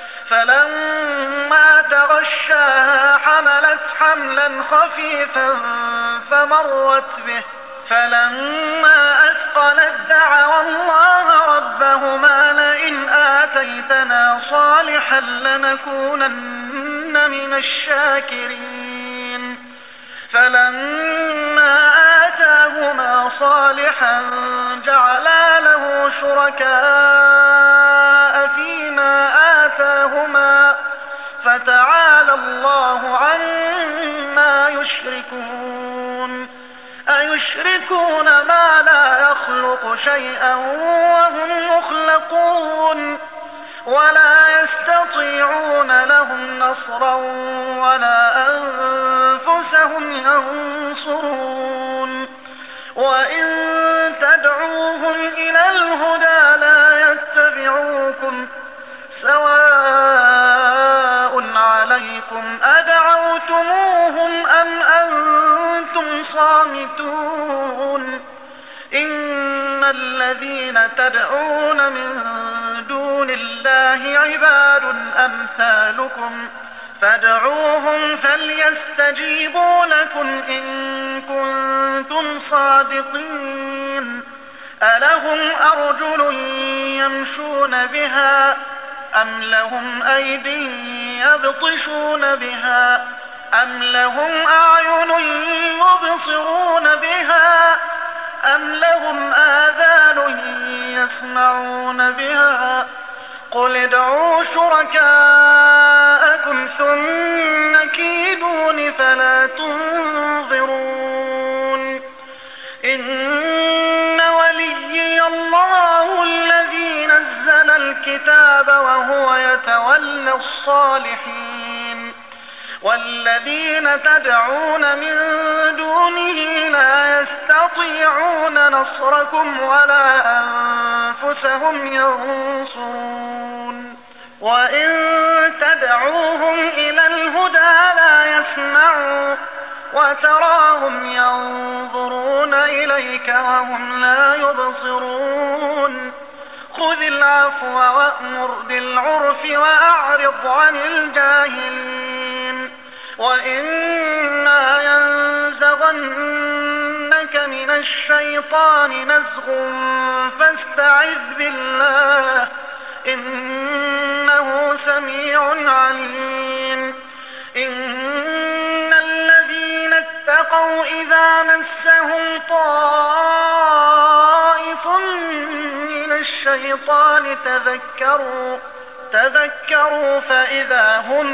فلما تغشاها حملت حملا خفيفا فمرت به فلما أثقلت دعوا الله ربهما لئن آتيتنا صالحا لنكونن من الشاكرين فلما آتاهما صالحا جعلا له شركاء فيما آتاهما فتعالى الله عما يشركون أيشركون ما لا يخلق شيئا وهم يخلقون ولا يستطيعون لهم نصرا ولا أنفسهم ينصرون وإن تدعوهم إلى الهدى لا يتبعوكم سواء عليكم أدعوتموهم أم أنتم صامتون إن الذين تدعون من دون الله عباد أمثالكم فادعوهم فليستجيبوا لكم إن كنتم صادقين ألهم أرجل يمشون بها أم لهم أيدي يبطشون بها أم لهم أعين يبصرون بها أم لهم آذان يسمعون بها قل ادعوا شركاءكم ثم كيدون فلا تنظرون إن وليي الله الذي نزل الكتاب وهو يتولى الصالحين والذين تدعون من دونه لا يستطيعون نصركم ولا أنفسهم ينصرون وإن تدعوهم إلى الهدى لا يسمعوا وتراهم ينظرون إليك وهم لا يبصرون خذ العفو وأمر بالعرف وأعرض عن الجاهلين وإما ينزغنك من الشيطان نزغ فاستعذ بالله إنه سميع عليم إن الذين اتقوا إذا مسهم طائف من الشيطان تذكروا تذكروا فإذا هم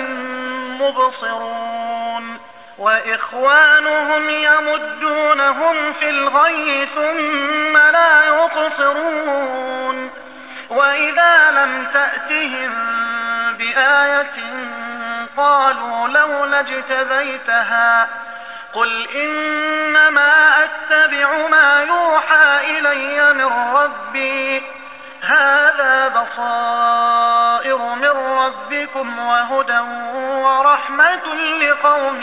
مبصرون وإخوانهم يمدونهم في الغي ثم لا يقصرون وإذا لم تأتهم بآية قالوا لولا اجتبيتها قل إنما أتبع ما يوحى إلي من ربي هذا بصائر من ربكم وهدى ورحمة لقوم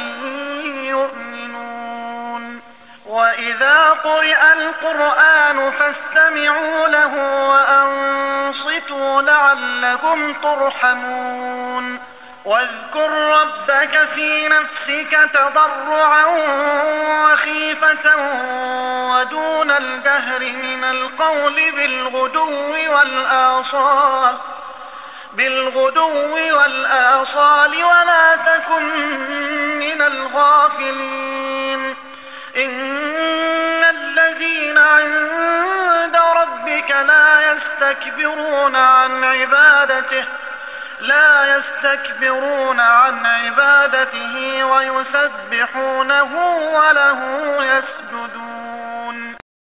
يؤمنون وإذا قرئ القرآن فاستمعوا له وأنصتوا لعلكم ترحمون واذكر ربك في نفسك تضرعا وخيفة ودون الجهر من القول بالغدو والآصال بالغدو والآصال ولا تكن من الغافلين إن الذين عند ربك لا يستكبرون عن عبادته لا يستكبرون عن عبادته ويسبحونه وله يسبحون